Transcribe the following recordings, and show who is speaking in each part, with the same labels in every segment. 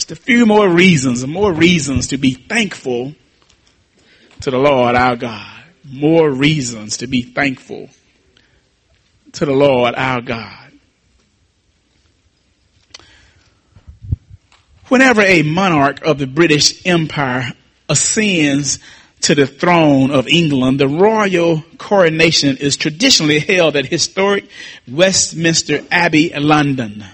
Speaker 1: Just a few more reasons to be thankful to the Lord our God. More reasons to be thankful to the Lord our God. Whenever a monarch of the British Empire ascends to the throne of England, the royal coronation is traditionally held at historic Westminster Abbey, London.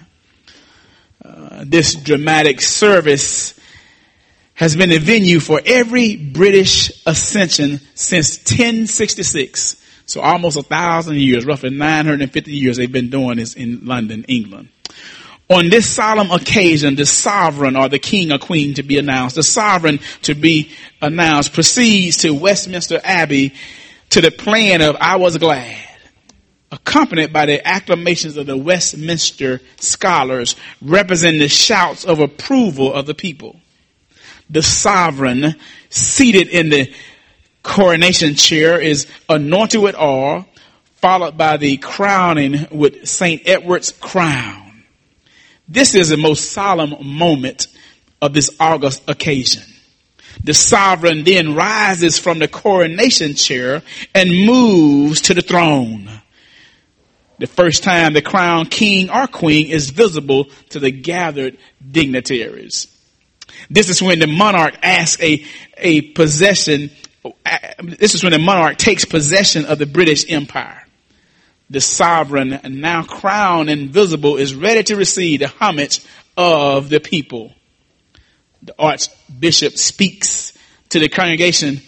Speaker 1: This dramatic service has been the venue for every British ascension since 1066. So almost 1,000 years, roughly 950 years they've been doing this in London, England. On this solemn occasion, the sovereign or the king or queen to be announced, the sovereign to be announced proceeds to Westminster Abbey to the playing of I Was Glad, accompanied by the acclamations of the Westminster scholars representing the shouts of approval of the people. The sovereign seated in the coronation chair is anointed with oil, followed by the crowning with St. Edward's crown. This is the most solemn moment of this august occasion. The sovereign then rises from the coronation chair and moves to the throne. The first time the crowned king or queen is visible to the gathered dignitaries. This is when the monarch asks a possession. This is when the monarch takes possession of the British Empire. The sovereign, now crowned and visible, is ready to receive the homage of the people. The archbishop speaks to the congregation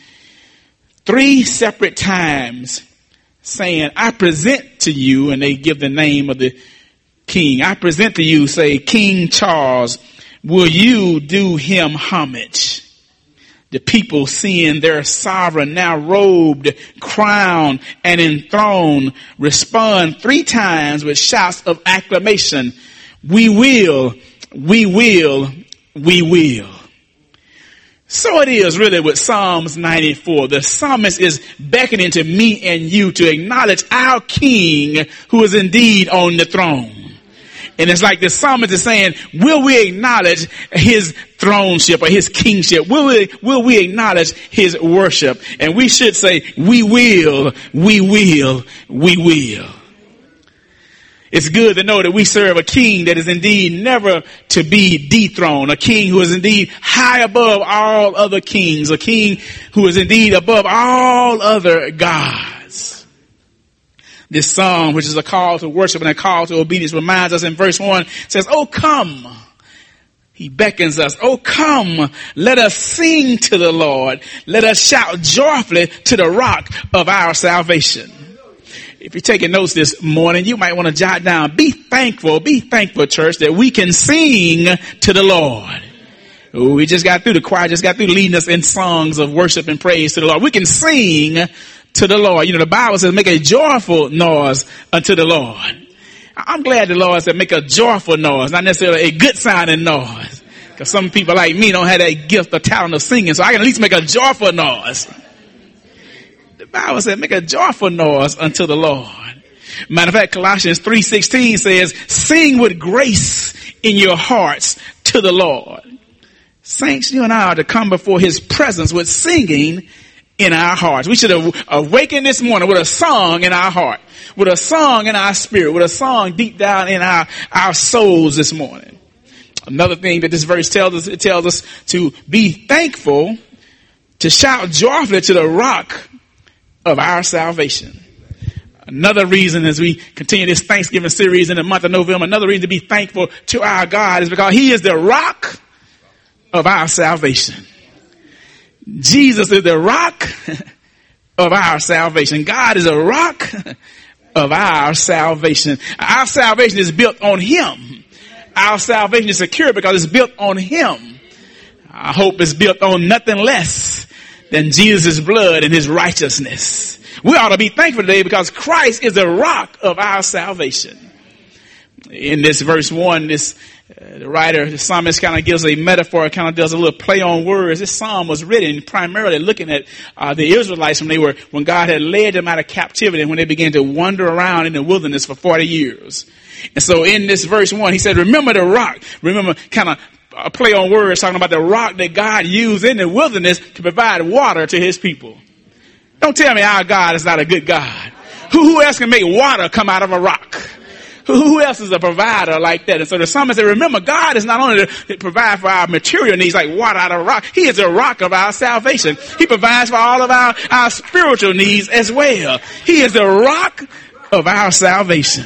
Speaker 1: 3 separate times, saying, I present to you, and they give the name of the king. I present to you, say, King Charles, will you do him homage? The people, seeing their sovereign now robed, crowned, and enthroned, respond 3 times with shouts of acclamation. We will, we will, we will. So it is really with Psalms 94. The psalmist is beckoning to me and you to acknowledge our King who is indeed on the throne. And it's like the psalmist is saying, will we acknowledge his throneship or his kingship? Will we acknowledge his worship? And we should say, we will, we will, we will. It's good to know that we serve a king that is indeed never to be dethroned, a king who is indeed high above all other kings, a king who is indeed above all other gods. This song, which is a call to worship and a call to obedience, reminds us in verse 1, says, oh, come. He beckons us. Oh, come. Let us sing to the Lord. Let us shout joyfully to the rock of our salvation. If you're taking notes this morning, you might want to jot down, be thankful, church, that we can sing to the Lord. We just got through, the choir just got through leading us in songs of worship and praise to the Lord. We can sing to the Lord. You know, the Bible says make a joyful noise unto the Lord. I'm glad the Lord said make a joyful noise, not necessarily a good sounding noise. Because some people like me don't have that gift or talent of singing, so I can at least make a joyful noise. The Bible said make a joyful noise unto the Lord. Matter of fact, Colossians 3:16 says, sing with grace in your hearts to the Lord. Saints, you and I are to come before his presence with singing in our hearts. We should awaken this morning with a song in our heart, with a song in our spirit, with a song deep down in our souls this morning. Another thing that this verse tells us, it tells us to be thankful, to shout joyfully to the rock of our salvation. Another reason as we continue this Thanksgiving series in the month of November, another reason to be thankful to our God is because he is the rock of our salvation. Jesus is the rock of our salvation. God is a rock of our salvation. Our salvation is built on him. Our salvation is secure because it's built on him. Our hope is built on nothing less than Jesus' blood and his righteousness. We ought to be thankful today because Christ is the rock of our salvation. In this verse 1, the psalmist kind of gives a metaphor, kind of does a little play on words. This psalm was written primarily looking at the Israelites when God had led them out of captivity and when they began to wander around in the wilderness for 40 years. And so in this verse 1, he said, remember the rock. Remember, kind of a play on words talking about the rock that God used in the wilderness to provide water to his people. Don't tell me our God is not a good God. Who else can make water come out of a rock? Who else is a provider like that? And so the psalmist said, remember, God is not only to provide for our material needs like water out of a rock. He is the rock of our salvation. He provides for all of our spiritual needs as well. He is the rock of our salvation.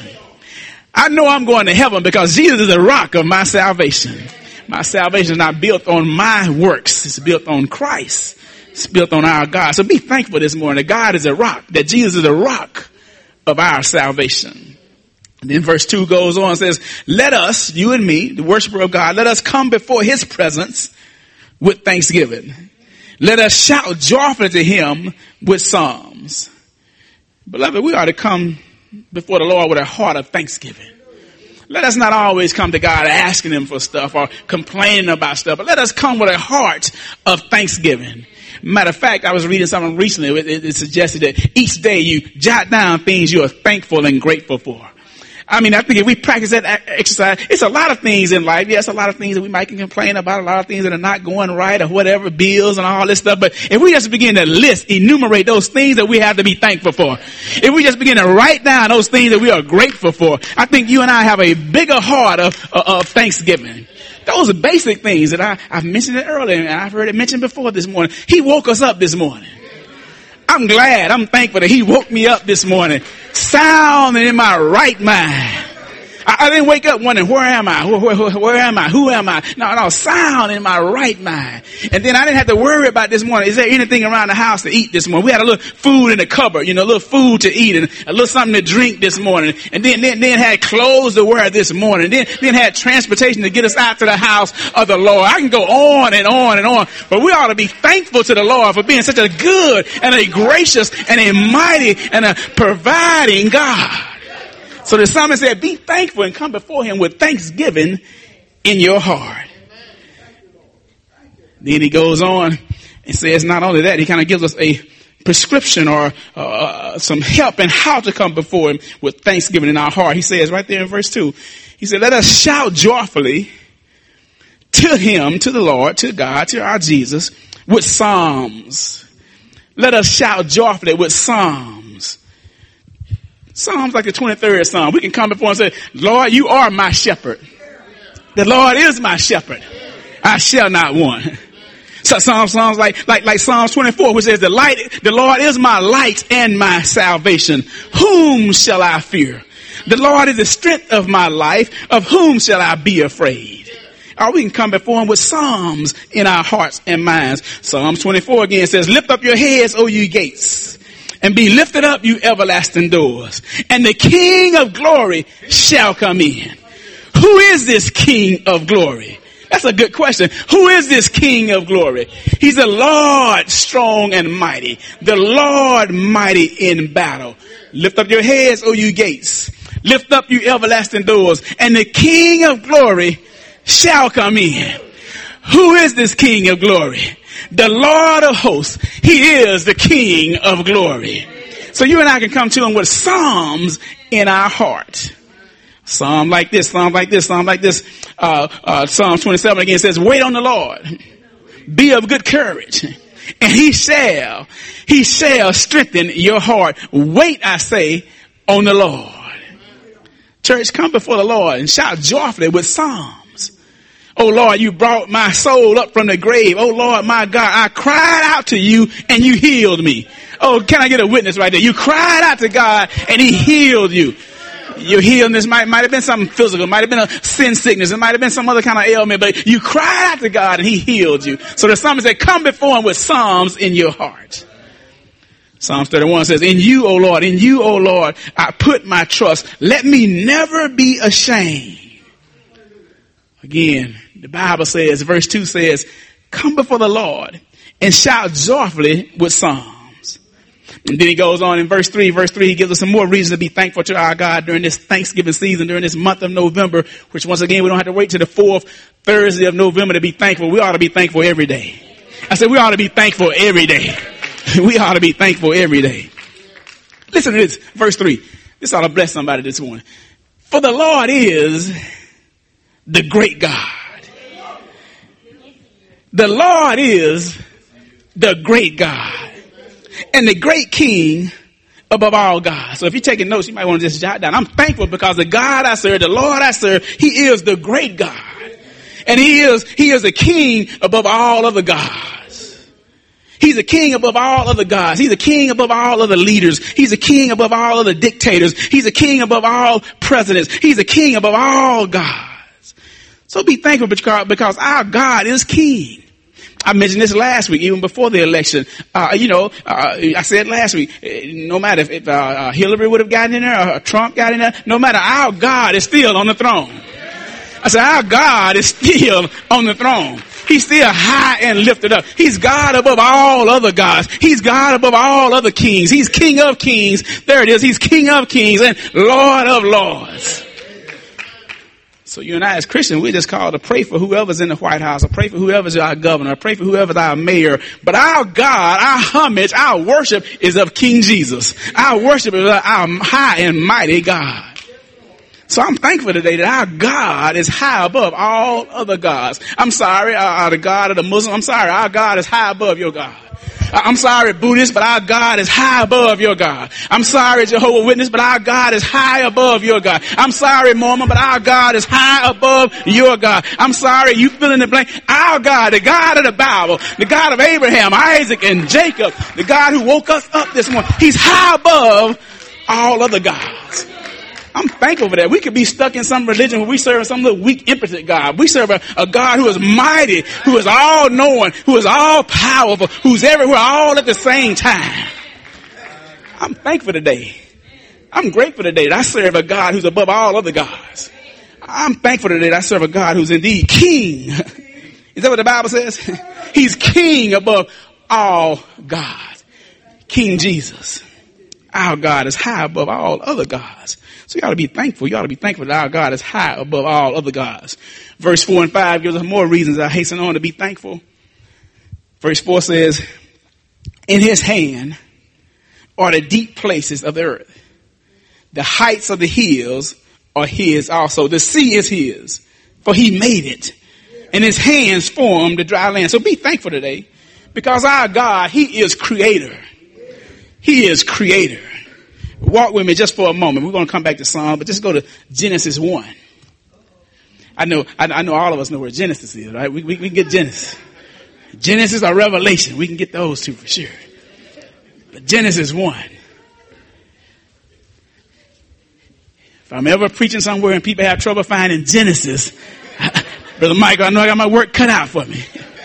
Speaker 1: I know I'm going to heaven because Jesus is the rock of my salvation. My salvation is not built on my works. It's built on Christ. It's built on our God. So be thankful this morning that God is a rock, that Jesus is the rock of our salvation. And then verse 2 goes on and says, let us, you and me, the worshiper of God, let us come before his presence with thanksgiving. Let us shout joyfully to him with psalms. Beloved, we ought to come before the Lord with a heart of thanksgiving. Let us not always come to God asking him for stuff or complaining about stuff, but let us come with a heart of thanksgiving. Matter of fact, I was reading something recently. It suggested that each day you jot down things you are thankful and grateful for. I mean, I think if we practice that exercise, it's a lot of things in life. Yes, a lot of things that we might complain about, a lot of things that are not going right or whatever, bills and all this stuff. But if we just begin to enumerate those things that we have to be thankful for, if we just begin to write down those things that we are grateful for, I think you and I have a bigger heart of thanksgiving. Those are basic things that I've mentioned it earlier and I've heard it mentioned before this morning. He woke us up this morning. I'm glad, I'm thankful that he woke me up this morning, sound and in my right mind. I didn't wake up wondering, where am I? Where am I? Who am I? No, sound in my right mind. And then I didn't have to worry about this morning. Is there anything around the house to eat this morning? We had a little food in the cupboard, a little food to eat and a little something to drink this morning. And then had clothes to wear this morning. Then had transportation to get us out to the house of the Lord. I can go on and on and on. But we ought to be thankful to the Lord for being such a good and a gracious and a mighty and a providing God. So the psalmist said, be thankful and come before him with thanksgiving in your heart. Then he goes on and says not only that, he kind of gives us a prescription or some help in how to come before him with thanksgiving in our heart. He says right there in verse 2, he said, let us shout joyfully to him, to the Lord, to God, to our Jesus, with psalms. Let us shout joyfully with psalms. Psalms like the 23rd Psalm. We can come before and say, Lord, you are my shepherd. The Lord is my shepherd. I shall not want. So Psalms like Psalms 24, which says, the Lord is my light and my salvation. Whom shall I fear? The Lord is the strength of my life. Of whom shall I be afraid? Or we can come before him with psalms in our hearts and minds. Psalms 24 again says, lift up your heads, O you gates, and be lifted up, you everlasting doors, and the King of glory shall come in. Who is this King of glory? That's a good question. Who is this King of glory? He's the Lord strong and mighty, the Lord mighty in battle. Lift up your heads, O you gates. Lift up, you everlasting doors, and the King of glory shall come in. Who is this King of glory? The Lord of hosts. He is the King of glory. So you and I can come to him with psalms in our heart. Psalm like this, Psalm like this, Psalm like this. Psalm 27 again says, wait on the Lord. Be of good courage. And he shall strengthen your heart. Wait, I say, on the Lord. Church, come before the Lord and shout joyfully with psalms. Oh Lord, you brought my soul up from the grave. Oh Lord, my God, I cried out to you and you healed me. Oh, can I get a witness right there? You cried out to God and he healed you. Your healing might have been something physical, might have been a sin sickness, it might have been some other kind of ailment, but you cried out to God and he healed you. So the psalmist said, come before him with psalms in your heart. Psalms 31 says, in you, O Lord, I put my trust. Let me never be ashamed. Again, the Bible says, verse 2 says, come before the Lord and shout joyfully with psalms. And then he goes on in verse 3. He gives us some more reason to be thankful to our God during this Thanksgiving season, during this month of November, which once again, we don't have to wait till the 4th Thursday of November to be thankful. We ought to be thankful every day. I said we ought to be thankful every day. We ought to be thankful every day. Listen to this, verse 3. This ought to bless somebody this morning. For the Lord is the great God. The Lord is the great God and the great King above all gods. So if you're taking notes, you might want to just jot down. I'm thankful because the God I serve, the Lord I serve, he is the great God. And he is the king above all other gods. He's a king above all other gods. He's a king above all other leaders. He's a king above all other dictators. He's a king above all presidents. He's a king above all gods. So be thankful because our God is king. I mentioned this last week, even before the election. I said last week, no matter if Hillary would have gotten in there or Trump got in there, no matter, our God is still on the throne. I said, our God is still on the throne. He's still high and lifted up. He's God above all other gods. He's God above all other kings. He's King of kings. There it is. He's King of kings and Lord of lords. So you and I as Christians, we're just called to pray for whoever's in the White House, or pray for whoever's our governor, or pray for whoever's our mayor. But our God, our homage, our worship is of King Jesus. Our worship is of our high and mighty God. So I'm thankful today that our God is high above all other gods. I'm sorry, the God of the Muslim. I'm sorry, our God is high above your God. I'm sorry, Buddhist, but our God is high above your God. I'm sorry, Jehovah's Witness, but our God is high above your God. I'm sorry, Mormon, but our God is high above your God. I'm sorry, you fill in the blank. Our God, the God of the Bible, the God of Abraham, Isaac, and Jacob, the God who woke us up this morning, he's high above all other gods. I'm thankful for that. We could be stuck in some religion where we serve some little weak, impotent God. We serve a God who is mighty, who is all knowing, who is all powerful, who's everywhere all at the same time. I'm thankful today. I'm grateful today that I serve a God who's above all other gods. I'm thankful today that I serve a God who's indeed king. Is that what the Bible says? He's king above all gods. King Jesus. Our God is high above all other gods. So you ought to be thankful. You ought to be thankful that our God is high above all other gods. Verse 4 and 5 gives us more reasons I hasten on to be thankful. Verse 4 says, in his hand are the deep places of the earth. The heights of the hills are his also. The sea is his, for he made it. And his hands formed the dry land. So be thankful today because our God, he is creator. He is creator. Walk with me just for a moment. We're going to come back to Psalm, but just go to Genesis 1. I know all of us know where Genesis is, right? We can get Genesis. Genesis or Revelation. We can get those two for sure. But Genesis 1. If I'm ever preaching somewhere and people have trouble finding Genesis, Brother Michael, I know I got my work cut out for me.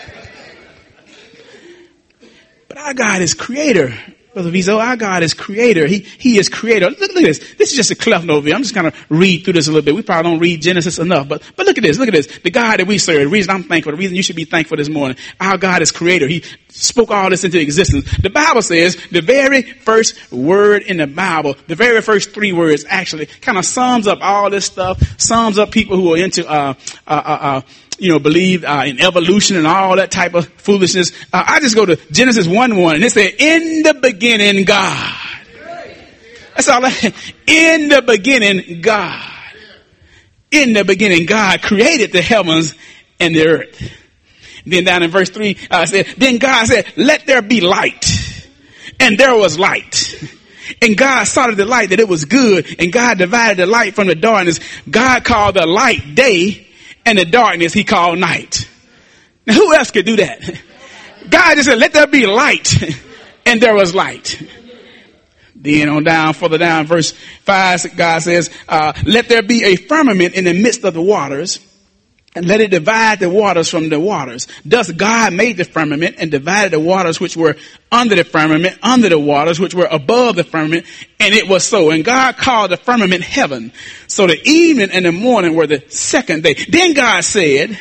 Speaker 1: But our God is creator. Brother Vizo, our God is creator. He is creator. Look at this. This is just a cleft note here. I'm just going to read through this a little bit. We probably don't read Genesis enough, but look at this. Look at this. The God that we serve, the reason I'm thankful, the reason you should be thankful this morning. Our God is creator. He spoke all this into existence. The Bible says the very first word in the Bible, the very first 3 words actually kind of sums up all this stuff, sums up people who are into, believe in evolution and all that type of foolishness. I just go to Genesis 1:1 and it said, in the beginning, God. That's all. In the beginning, God. In the beginning, God created the heavens and the earth. Then down in verse 3, then God said, let there be light. And there was light. And God saw the light that it was good. And God divided the light from the darkness. God called the light day, and the darkness he called night. Now who else could do that? God just said, let there be light. And there was light. Then on down, further down, verse 5, God says, let there be a firmament in the midst of the waters, and let it divide the waters from the waters. Thus God made the firmament and divided the waters which were under the firmament, under the waters which were above the firmament, and it was so. And God called the firmament heaven. So the evening and the morning were the second day. Then God said,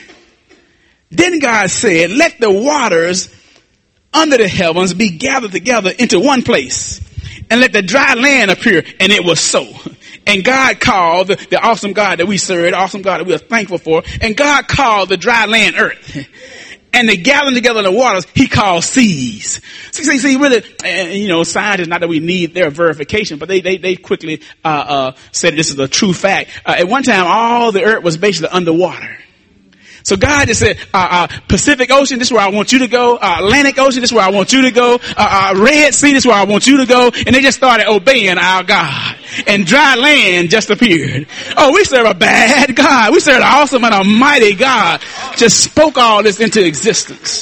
Speaker 1: let the waters under the heavens be gathered together into one place, and let the dry land appear. And it was so. And God called the awesome God that we serve, the awesome God that we are thankful for, and God called the dry land earth. And the gathering together of the waters, he called seas. See, really, scientists, not that we need their verification, but they quickly said this is a true fact. At one time, all the earth was basically underwater. So God just said, Pacific Ocean, this is where I want you to go. Atlantic Ocean, this is where I want you to go. Red Sea, this is where I want you to go. And they just started obeying our God. And dry land just appeared. Oh, we serve a bad God. We serve an awesome and a mighty God. Just spoke all this into existence.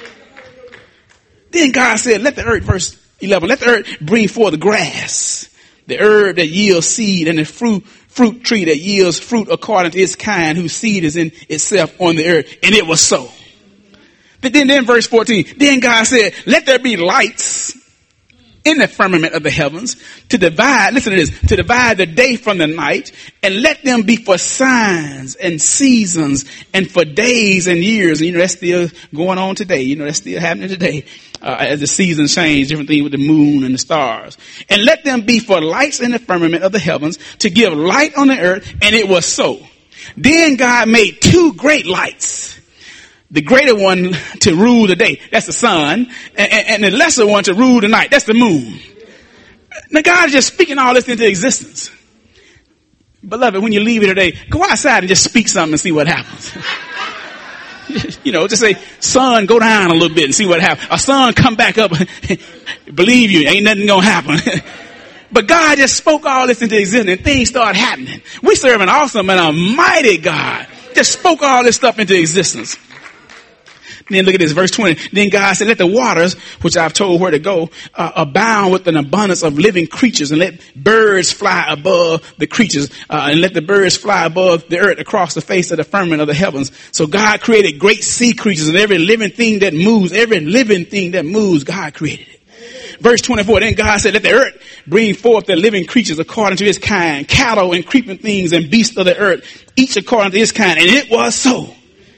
Speaker 1: Then God said, let the earth, verse 11, let the earth bring forth the grass, the herb that yields seed, and the fruit tree that yields fruit according to its kind, whose seed is in itself on the earth. And it was so. But then verse 14, then God said, let there be lights in the firmament of the heavens to divide, listen to this, to divide the day from the night, and let them be for signs and seasons and for days and years. And you know, that's still going on today. You know, that's still happening today. As the seasons change, different things with the moon and the stars. And let them be for lights in the firmament of the heavens to give light on the earth. And it was so. Then God made two great lights. The greater one to rule the day, that's the sun, and the lesser one to rule the night, that's the moon. Now God is just speaking all this into existence. Beloved, when you leave here today, go outside and just speak something and see what happens. You know, just say, sun, go down a little bit and see what happens. Or sun, come back up. Believe you, ain't nothing gonna happen. But God just spoke all this into existence and things start happening. We serve an awesome and a mighty God. Just spoke all this stuff into existence. Then look at this, verse 20. Then God said, let the waters, which I've told where to go, abound with an abundance of living creatures, and let birds fly above the creatures, and let the birds fly above the earth across the face of the firmament of the heavens. So God created great sea creatures, and every living thing that moves, God created it. Verse 24, then God said, let the earth bring forth the living creatures according to its kind, cattle and creeping things and beasts of the earth, each according to its kind. And it was so.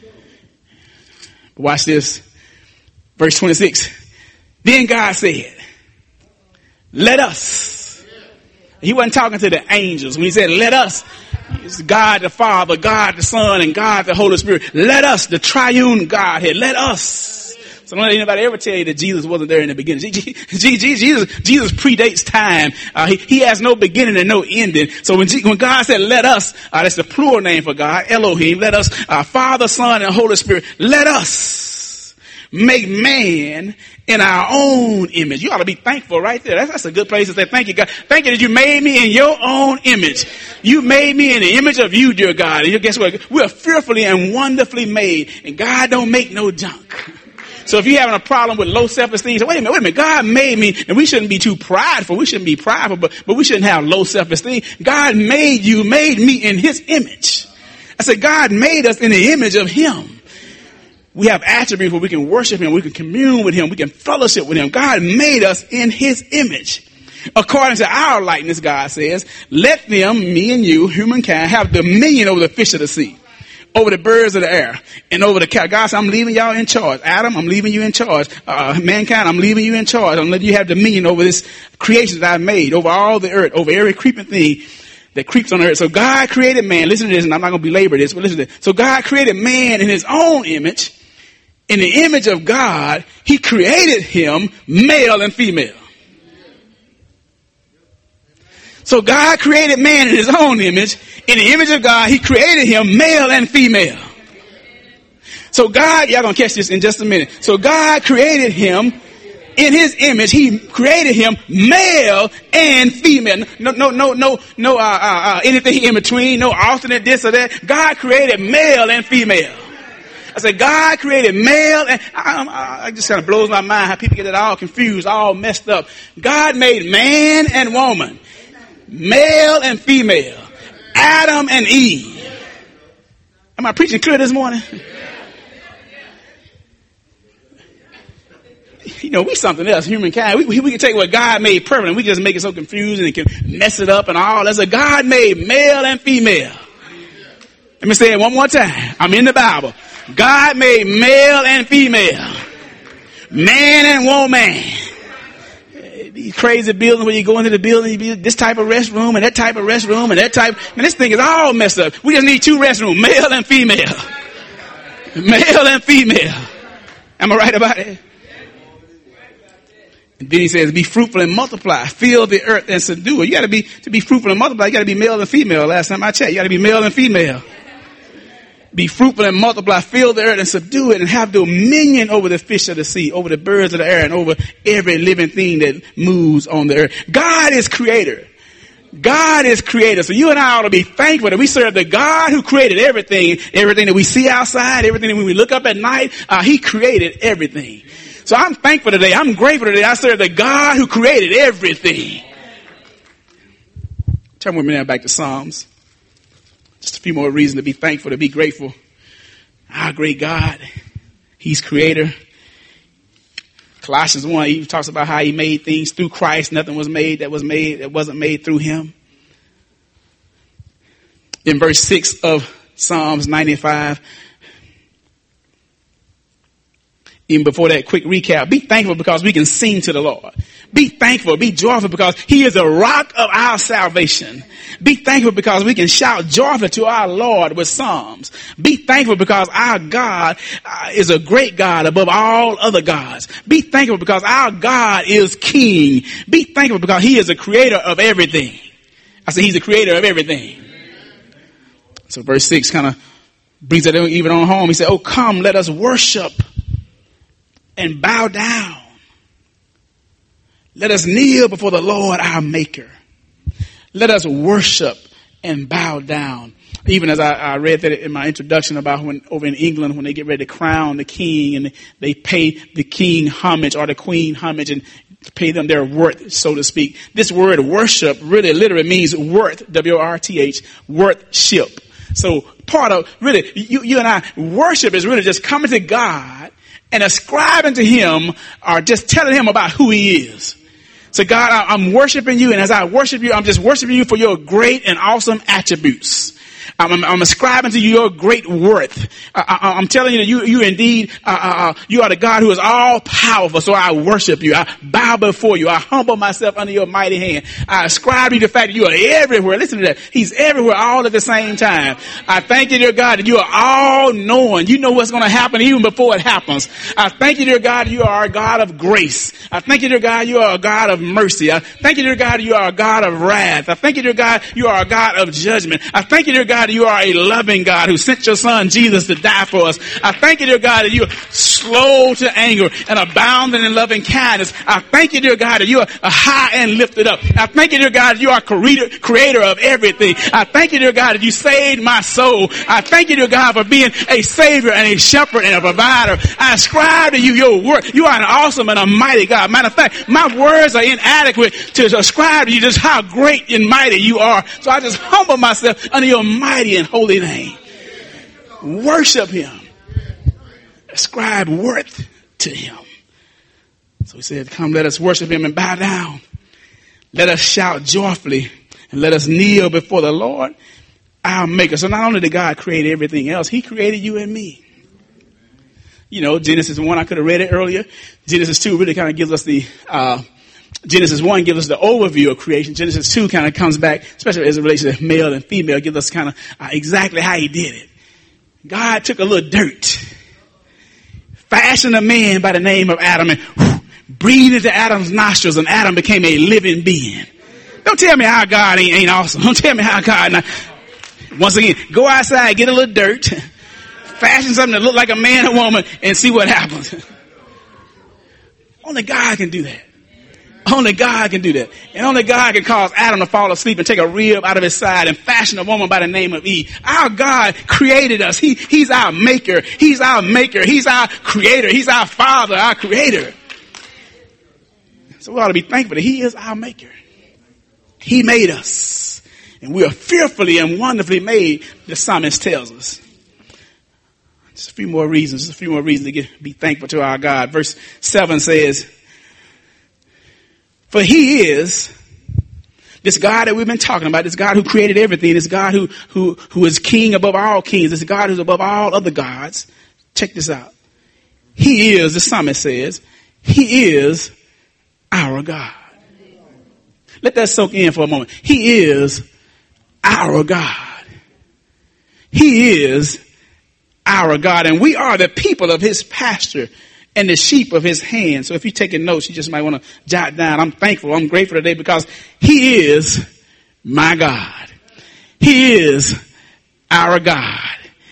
Speaker 1: Watch this. Verse 26. Then God said, let us. He wasn't talking to the angels. When he said, let us, it's God the Father, God the Son, and God the Holy Spirit. Let us, the triune Godhead, let us. So don't let anybody ever tell you that Jesus wasn't there in the beginning. Jesus predates time. He has no beginning and no ending. So when God said, let us, that's the plural name for God, Elohim, let us, Father, Son, and Holy Spirit, let us make man in our own image. You ought to be thankful right there. That's a good place to say, thank you, God. Thank you that you made me in your own image. You made me in the image of you, dear God. And guess what? We're fearfully and wonderfully made. And God don't make no junk. So if you're having a problem with low self-esteem, say, wait a minute, God made me, and we shouldn't be too prideful. We shouldn't be prideful, but we shouldn't have low self-esteem. God made me in his image. I said, God made us in the image of him. We have attributes where we can worship him, we can commune with him, we can fellowship with him. God made us in his image. According to our likeness, God says, let them, me and you, humankind, have dominion over the fish of the sea, over the birds of the air, and over the cattle. God said, I'm leaving y'all in charge. Adam, I'm leaving you in charge. Mankind, I'm leaving you in charge. I'm letting you have dominion over this creation that I've made, over all the earth, over every creeping thing that creeps on the earth. So God created man. Listen to this, and I'm not going to belabor this, but listen to this. So God created man in his own image. In the image of God, he created him male and female. So God created man in his own image. In the image of God, he created him male and female. So God, y'all gonna catch this in just a minute. So God created him in his image. He created him male and female. No, anything in between, no alternate this or that. God created male and female. I said, God created male, and I just kind of blows my mind how people get it all confused, all messed up. God made man and woman, male and female, Adam and Eve. Am I preaching clear this morning? You know, we something else, humankind. We can take what God made perfect and we just make it so confusing and can mess it up and all. That's a God made male and female. Let me say it one more time. I'm in the Bible. God made male and female, man and woman. These crazy buildings where you go into the building, you be this type of restroom and that type of restroom and that type. Man, this thing is all messed up. We just need two restrooms, male and female. Male and female. Am I right about it? And then he says, be fruitful and multiply, fill the earth and subdue it. You got to be fruitful and multiply. You got to be male and female. Last time I checked, you got to be male and female. Be fruitful and multiply, fill the earth and subdue it, and have dominion over the fish of the sea, over the birds of the air, and over every living thing that moves on the earth. God is creator. God is creator. So you and I ought to be thankful that we serve the God who created everything that we see outside, everything that when we look up at night, he created everything. So I'm thankful today. I'm grateful today. I serve the God who created everything. Turn with me now back to Psalms. Just a few more reasons to be thankful, to be grateful. Our great God, he's creator. Colossians 1, he talks about how he made things through Christ. Nothing was made that wasn't made through him. In verse 6 of Psalms 95, even before that, quick recap. Be thankful because we can sing to the Lord. Be thankful, be joyful because he is a rock of our salvation. Be thankful because we can shout joyfully to our Lord with psalms. Be thankful because our God is a great God above all other gods. Be thankful because our God is king. Be thankful because he is a creator of everything. I said he's a creator of everything. So verse 6 kind of brings it even on home. He said, oh, come, let us worship and bow down. Let us kneel before the Lord our Maker. Let us worship and bow down. Even as I read that in my introduction about when over in England, when they get ready to crown the king and they pay the king homage or the queen homage and pay them their worth, so to speak. This word worship really literally means worth, W-O-R-T-H, worthship. So part of really, you and I, worship is really just coming to God and ascribing to him or just telling him about who he is. So God, I'm worshiping you, and as I worship you, I'm just worshiping you for your great and awesome attributes. I'm ascribing to you your great worth. I'm telling you that you indeed, you are the God who is all powerful. So I worship you. I bow before you. I humble myself under your mighty hand. I ascribe to you the fact that you are everywhere. Listen to that. He's everywhere all at the same time. I thank you, dear God, that you are all knowing. You know what's going to happen even before it happens. I thank you, dear God, you are a God of grace. I thank you, dear God, you are a God of mercy. I thank you, dear God, you are a God of wrath. I thank you, dear God, you are a God of judgment. I thank you, dear God, you are a loving God who sent your son Jesus to die for us. I thank you, dear God, that you are slow to anger and abounding in loving kindness. I thank you, dear God, that you are high and lifted up. I thank you, dear God, that you are creator of everything. I thank you, dear God, that you saved my soul. I thank you, dear God, for being a savior and a shepherd and a provider. I ascribe to you your word. You are an awesome and a mighty God. Matter of fact, my words are inadequate to ascribe to you just how great and mighty you are. So I just humble myself under your mighty and holy name. Worship him. Ascribe worth to him. So he said, come, let us worship him and bow down. Let us shout joyfully and let us kneel before the Lord, our Maker. So not only did God create everything else, he created you and me. You know, Genesis 1, I could have read it earlier. Genesis 2 really kind of gives us the, Genesis 1 gives us the overview of creation. Genesis 2 kind of comes back, especially as it relates to male and female, gives us kind of exactly how he did it. God took a little dirt, fashioned a man by the name of Adam, and breathed into Adam's nostrils, and Adam became a living being. Don't tell me how God ain't awesome. Don't tell me how God. Once again, go outside, get a little dirt, fashion something that look like a man or woman, and see what happens. Only God can do that. Only God can do that. And only God can cause Adam to fall asleep and take a rib out of his side and fashion a woman by the name of Eve. Our God created us. He's our maker. He's our maker. He's our creator. He's our father, our creator. So we ought to be thankful that he is our maker. He made us. And we are fearfully and wonderfully made, the psalmist tells us. Just a few more reasons to be thankful to our God. Verse 7 says, for he is this God that we've been talking about, this God who created everything, this God who is king above all kings, this God who's above all other gods. Check this out. He is, the psalmist says, he is our God. Let that soak in for a moment. He is our God. He is our God. And we are the people of his pasture and the sheep of his hand. So if you're taking notes, you just might want to jot down. I'm thankful. I'm grateful today because he is my God. He is our God.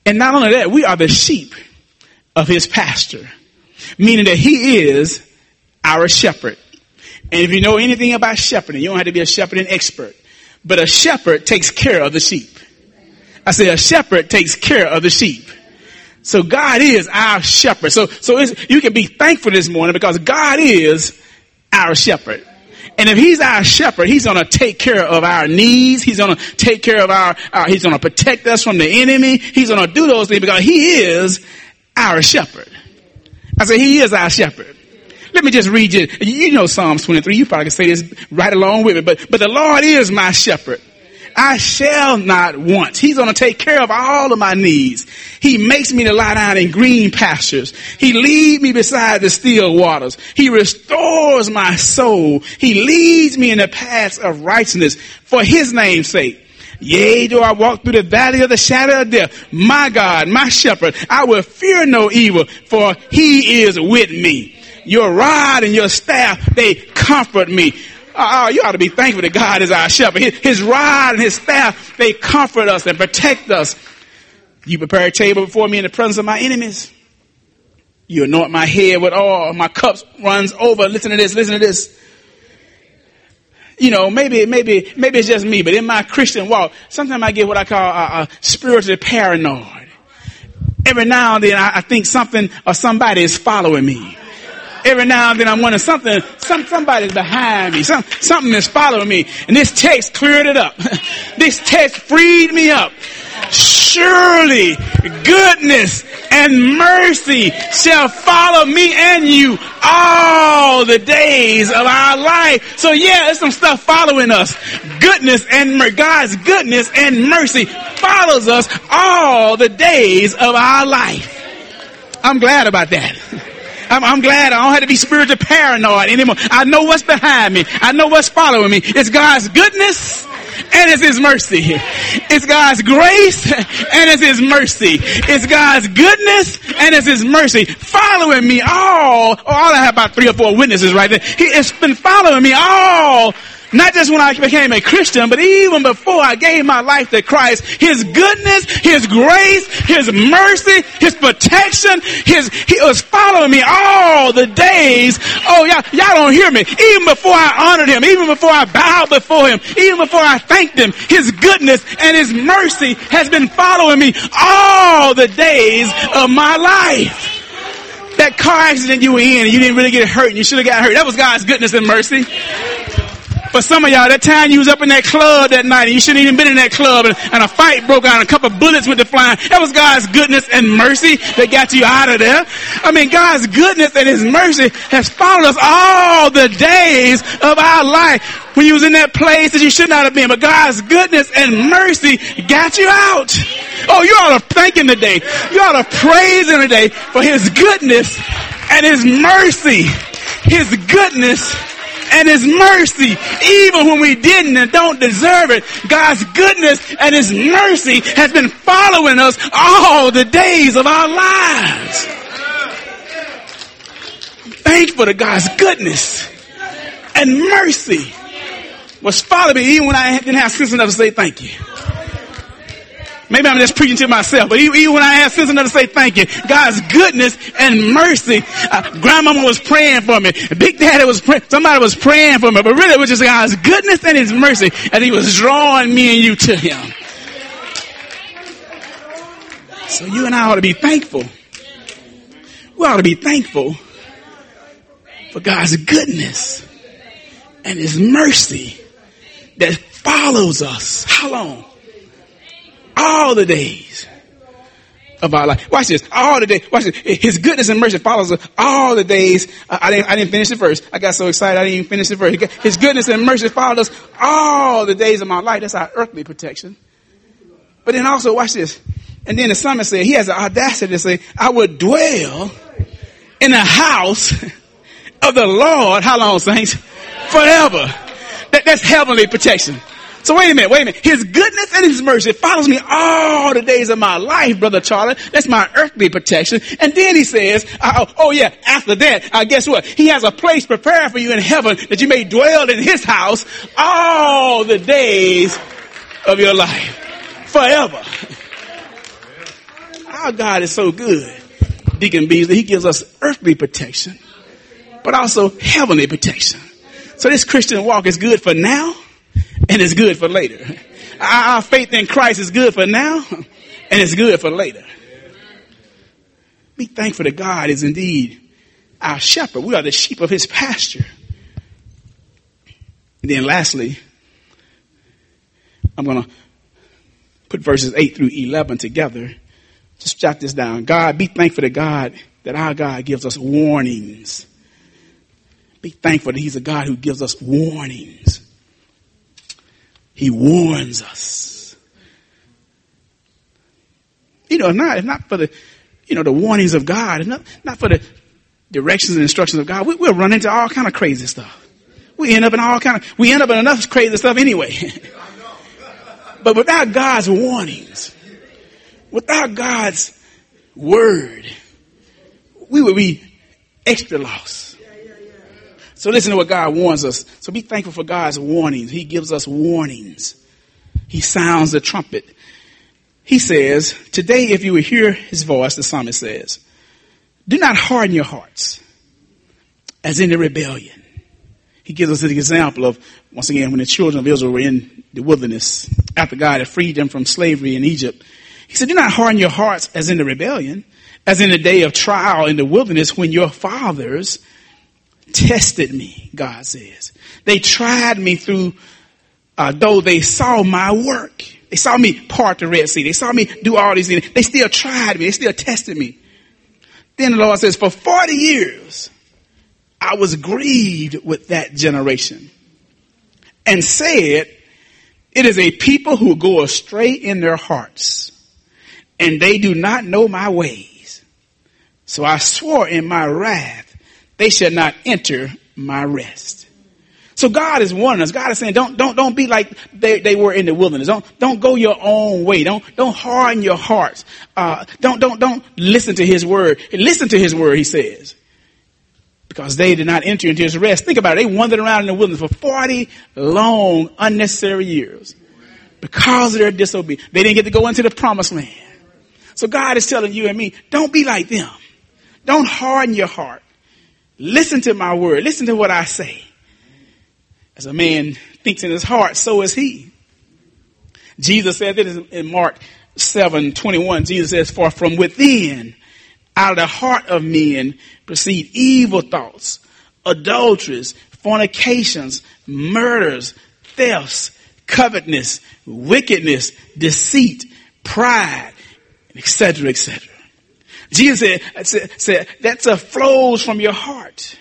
Speaker 1: And not only that, we are the sheep of his pasture, meaning that he is our shepherd. And if you know anything about shepherding, you don't have to be a shepherding expert, but a shepherd takes care of the sheep. I say a shepherd takes care of the sheep. So God is our shepherd. So you can be thankful this morning because God is our shepherd. And if he's our shepherd, he's going to take care of our needs. He's going to take care of he's going to protect us from the enemy. He's going to do those things because he is our shepherd. I say he is our shepherd. Let me just read you. You know Psalms 23. You probably can say this right along with me. But the Lord is my shepherd. I shall not want. He's going to take care of all of my needs. He makes me to lie down in green pastures. He leads me beside the still waters. He restores my soul. He leads me in the paths of righteousness for his name's sake. Yea, though I walk through the valley of the shadow of death, my God, my shepherd, I will fear no evil, for he is with me. Your rod and your staff, they comfort me. You ought to be thankful that God is our shepherd. His rod and his staff, they comfort us and protect us. You prepare a table before me in the presence of my enemies. You anoint my head with oil. My cup runs over. Listen to this. You know, maybe it's just me, but in my Christian walk, sometimes I get what I call spiritually paranoid. Every now and then I think something or somebody is following me. Every now and then I'm wondering somebody's behind me. Something is following me. And this text cleared it up. This text freed me up. Surely goodness and mercy shall follow me and you all the days of our life. So yeah, there's some stuff following us. God's goodness and mercy follows us all the days of our life. I'm glad about that. I'm glad I don't have to be spiritually paranoid anymore. I know what's behind me. I know what's following me. It's God's goodness and it's his mercy. It's God's grace and it's his mercy. It's God's goodness and it's his mercy following me all I have about 3 or 4 witnesses right there. It's been following me all. Not just when I became a Christian, but even before I gave my life to Christ, his goodness, his grace, his mercy, his protection, he was following me all the days. Oh, y'all don't hear me. Even before I honored him, even before I bowed before him, even before I thanked him, his goodness and his mercy has been following me all the days of my life. That car accident you were in and you didn't really get hurt and you should have got hurt. That was God's goodness and mercy. But some of y'all, that time you was up in that club that night and you shouldn't even been in that club and a fight broke out and a couple of bullets went to flying. That was God's goodness and mercy that got you out of there. I mean, God's goodness and his mercy has followed us all the days of our life. When you was in that place that you should not have been, but God's goodness and mercy got you out. Oh, you ought to thank him today. You ought to praise him today for his goodness and his mercy. His goodness and his mercy, even when we didn't and don't deserve it. God's goodness and his mercy has been following us all the days of our lives. I'm thankful that God's goodness and mercy was following me even when I didn't have sense enough to say thank you. Maybe I'm just preaching to myself, but even when I had sense enough to say thank you, God's goodness and mercy. Grandmama was praying for me. Big Daddy was praying. Somebody was praying for me, but really it was just God's goodness and his mercy as he was drawing me and you to him. So you and I ought to be thankful. We ought to be thankful for God's goodness and his mercy that follows us. How long? All the days of our life. Watch this. All the days. Watch this. His goodness and mercy follows us all the days. I didn't finish the verse. I got so excited I didn't even finish the verse. His goodness and mercy follows us all the days of my life. That's our earthly protection. But then also, watch this. And then the psalmist said, he has the audacity to say, I would dwell in the house of the Lord. How long, saints? Forever. That's heavenly protection. So wait a minute. His goodness and his mercy follows me all the days of my life, Brother Charlie. That's my earthly protection. And then he says, after that, guess what? He has a place prepared for you in heaven that you may dwell in his house all the days of your life. Forever. Our God is so good, Deacon Beasley. He gives us earthly protection, but also heavenly protection. So this Christian walk is good for now and it's good for later. Our faith in Christ is good for now and it's good for later. Be thankful that God is indeed our shepherd. We are the sheep of his pasture. And then lastly, I'm going to put verses 8 through 11 together. Just jot this down. God, be thankful to God that our God gives us warnings. Be thankful that he's a God who gives us warnings. He warns us. If not for the, the warnings of God, not for the directions and instructions of God, we'll run into all kind of crazy stuff. We end up in enough crazy stuff anyway. But without God's warnings, without God's word, we would be extra lost. So listen to what God warns us. So be thankful for God's warnings. He gives us warnings. He sounds the trumpet. He says, today if you will hear his voice, the psalmist says, do not harden your hearts as in the rebellion. He gives us an example of, once again, when the children of Israel were in the wilderness, after God had freed them from slavery in Egypt. He said, do not harden your hearts as in the rebellion, as in the day of trial in the wilderness when your fathers tested me, God says. They tried me through, though they saw my work. They saw me part the Red Sea. They saw me do all these things. They still tried me. They still tested me. Then the Lord says, for 40 years, I was grieved with that generation and said, it is a people who go astray in their hearts and they do not know my ways. So I swore in my wrath, they shall not enter my rest. So God is warning us. God is saying, don't be like they were in the wilderness. Don't go your own way. Don't harden your hearts. Don't listen to his word. Listen to his word, he says. Because they did not enter into his rest. Think about it. They wandered around in the wilderness for 40 long, unnecessary years. Because of their disobedience. They didn't get to go into the promised land. So God is telling you and me, don't be like them. Don't harden your heart. Listen to my word. Listen to what I say. As a man thinks in his heart, so is he. Jesus said this in Mark 7:21. Jesus says, for from within, out of the heart of men, proceed evil thoughts, adulteries, fornications, murders, thefts, covetousness, wickedness, deceit, pride, etc., etc. Jesus said that flows from your heart.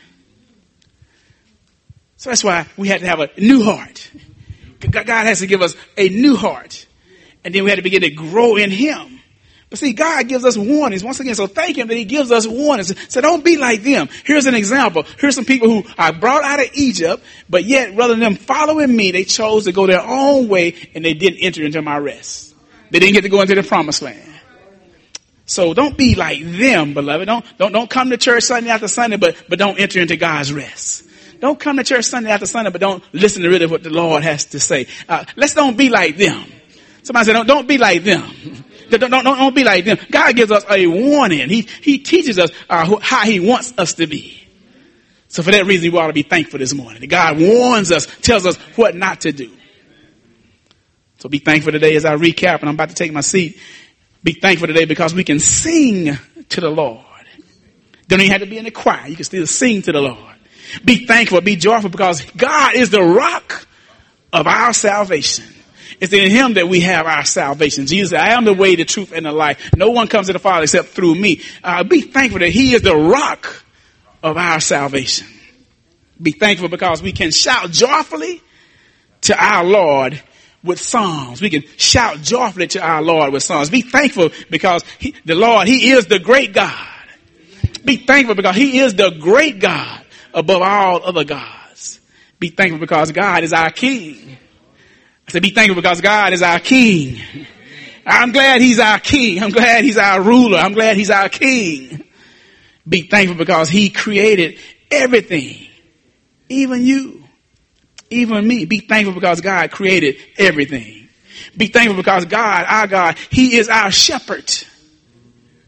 Speaker 1: So that's why we had to have a new heart. God has to give us a new heart. And then we had to begin to grow in him. But see, God gives us warnings. Once again, so thank him that he gives us warnings. So don't be like them. Here's an example. Here's some people who are brought out of Egypt, but yet rather than them following me, they chose to go their own way and they didn't enter into my rest. They didn't get to go into the promised land. So don't be like them, beloved. Don't come to church Sunday after Sunday, but don't enter into God's rest. Don't come to church Sunday after Sunday, but don't listen to really what the Lord has to say. Let's don't be like them. Somebody said, don't be like them. Don't be like them. God gives us a warning. He teaches us how he wants us to be. So for that reason, we ought to be thankful this morning. God warns us, tells us what not to do. So be thankful today as I recap, and I'm about to take my seat. Be thankful today because we can sing to the Lord. Don't even have to be in the choir. You can still sing to the Lord. Be thankful, be joyful because God is the rock of our salvation. It's in him that we have our salvation. Jesus said, I am the way, the truth, and the life. No one comes to the Father except through me. Be thankful that he is the rock of our salvation. Be thankful because we can shout joyfully to our Lord with songs. We can shout joyfully to our Lord with songs. Be thankful because the Lord, he is the great God. Be thankful because he is the great God above all other gods. Be thankful because God is our King. I said, be thankful because God is our King. I'm glad he's our King. I'm glad he's our ruler. I'm glad he's our King. Be thankful because he created everything. Even you. Even me. Be thankful because God created everything. Be thankful because God, our God, he is our shepherd.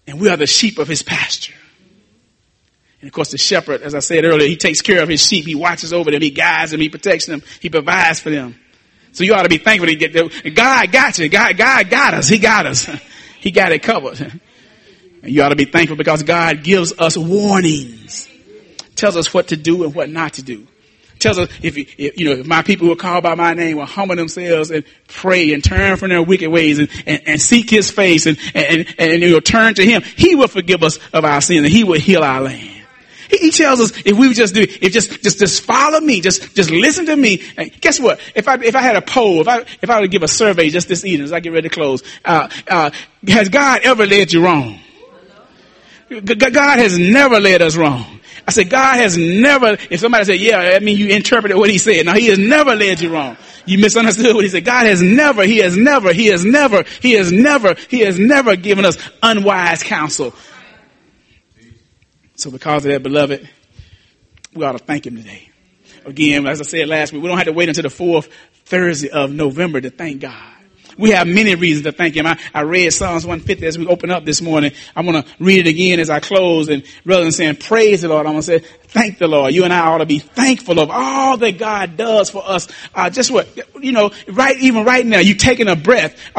Speaker 1: And we are the sheep of his pasture. And of course, the shepherd, as I said earlier, he takes care of his sheep. He watches over them. He guides them. He protects them. He provides for them. So you ought to be thankful to get there. God got you. God got us. He got us. He got it covered. And you ought to be thankful because God gives us warnings. Tells us what to do and what not to do. Tells us if my people who are called by my name will humble themselves and pray and turn from their wicked ways and seek his face and you'll turn to him, he will forgive us of our sins and he will heal our land. He tells us if we would just do it, if just follow me, just listen to me. And guess what? If I had a poll, if I were to give a survey just this evening as I get ready to close, has God ever led you wrong? God has never led us wrong. I said, God has never, if somebody said, yeah, I mean, you interpreted what he said. Now, he has never led you wrong. You misunderstood what he said. God has never given us unwise counsel. So because of that, beloved, we ought to thank him today. Again, as I said last week, we don't have to wait until the 4th Thursday of November to thank God. We have many reasons to thank him. I read Psalms 150 as we open up this morning. I'm going to read it again as I close. And rather than saying praise the Lord, I'm going to say thank the Lord. You and I ought to be thankful of all that God does for us. Just what, right now, you taking a breath.